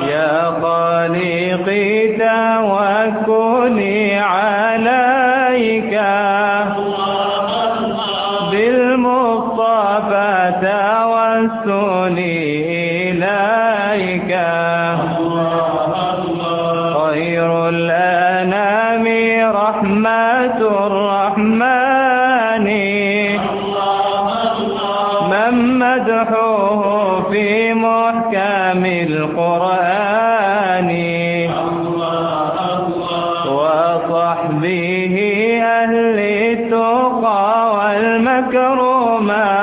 يا خالقي توكلي عليك بالمصطفى توسلي إليك خير الأنام رحمة الرحمن من مدحوه في محكم القرآن وصحبه أهل التقى والمكرمة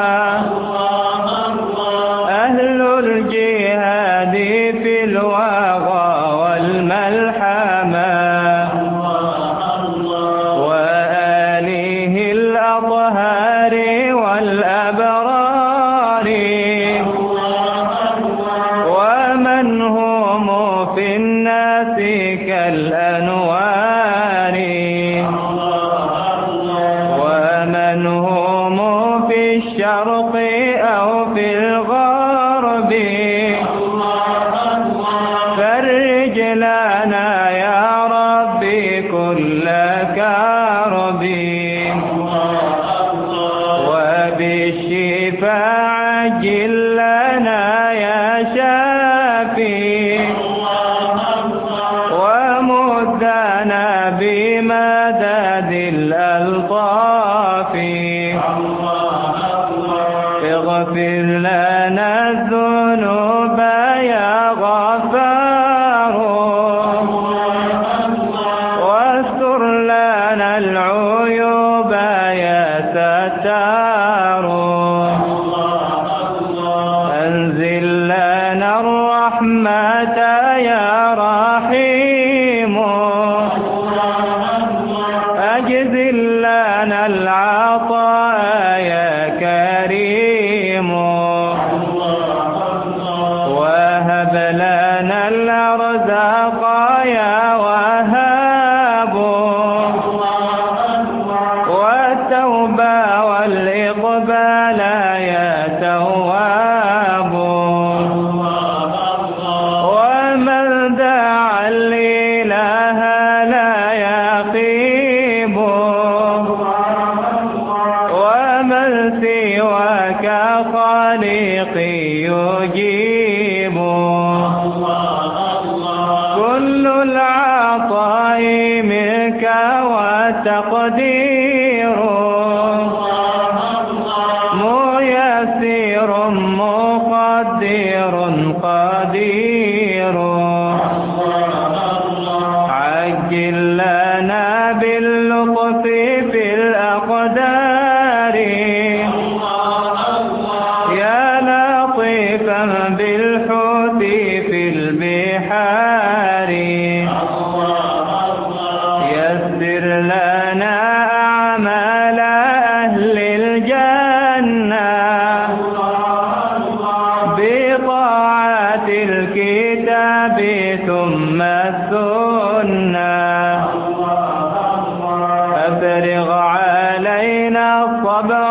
أهل الجهاد في الوغى والملحمة وآله الأطهار والأبرار ومن هم في الناس كالأنوار ومن هم في الشرق أو في الغرب فرج لنا يا ربي كل كرب وبالشفاء عجل لنا يا شافي ومدنا بمدد الألطاف اغفر لنا الذنوب يا غفار واستر لنا العيوب يا ستار أنزل لنا الرحمة يا رحيم أجزل لنا العطاء يا كريم وهب لنا الأرزاق يا وهاب والتوبة والإقبال يا تواب ومن دعا الإله لا يخيب ومن سواك خالقي يجيب كل العطاء منك والتقدير ميسر مقدر قدير عجل لنا باللطف في الأقدار يا لطيفا بالحوت في البحار يسر لنا أعمال أهل الجنة بطاعة الكتاب ثم السنة أفرغ علينا الصبر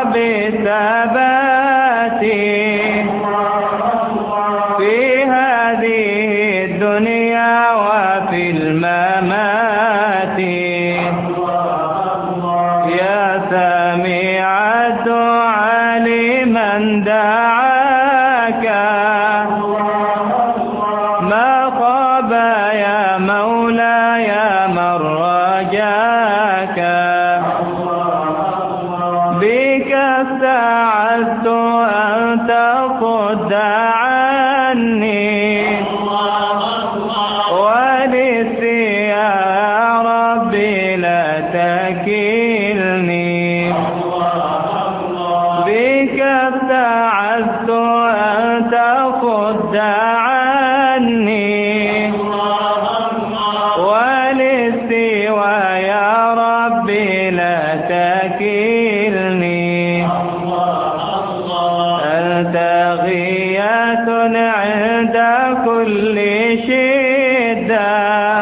بالثبات في هذه الدنيا وفي الممات يا سميع الدعاء لمن دعاك ما خاب يا مولاي من رجاك بك استعذت أن تصد عني ولسي يا ربي لا تكلني بك استعذت أن تصد عني ولسي ويا ربي لا تكلني أنت غياث عند كل شدة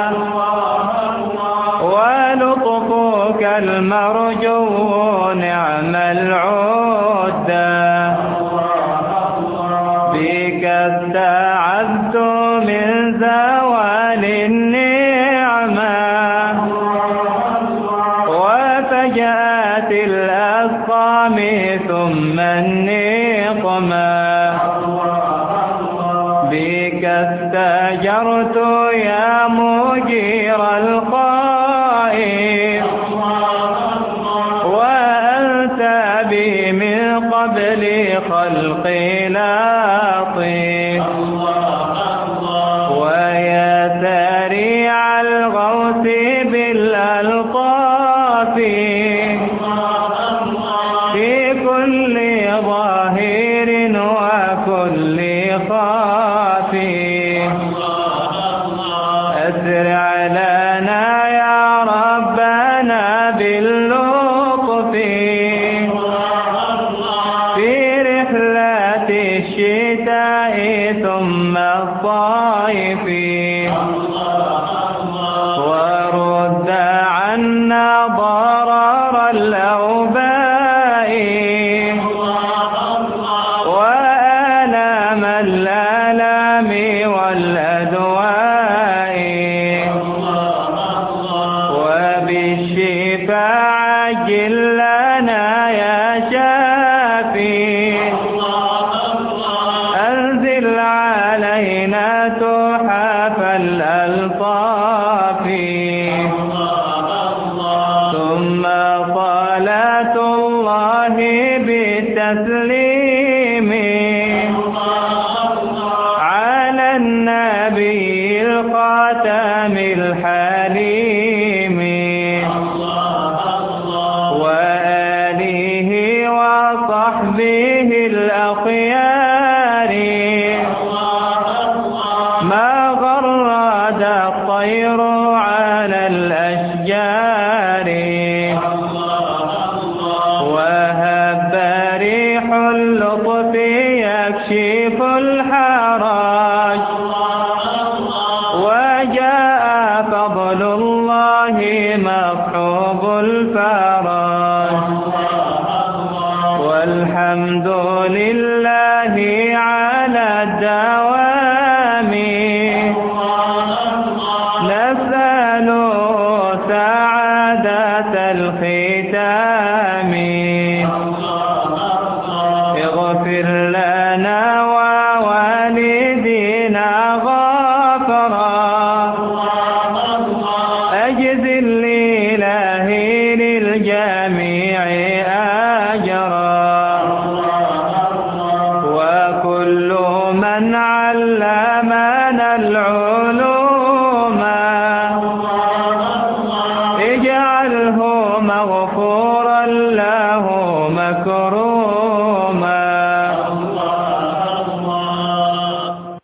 ولطفك المرجو نعم العدة بك استعذت من زوال النعمة وفجأة الأسقام ثم النقمة بك استأجرت يا مجير الخائف وأنت بي من قبل خلقي لطيف ويا سريع الغوث بالألطاف في كل ظاهر وكل خافي أسرع لنا يا ربنا باللطف في رحلة الشتاء ثم الصيف ورد عنا ضرر الأوباء وآلام الآلام والأدواء وبالشفاء عجل لنا يا شافي أنزل علينا تحف الألطاف ثم صلاة الله بالتسليم على النبي الخاتم الحليم وآله وصحبه الأخيار ما غرد الطير على الأشجار وهب ريح اللطف يكشف الحرج وجاء فضل الله مصحوب الفرج والحمد لله على الدوام نسأل سعادة الختام اغفر لنا ووالدينا غفرا أجزل لإلهي للجميع أجرا وكل من علمنا العلوم اجعله مغفورا له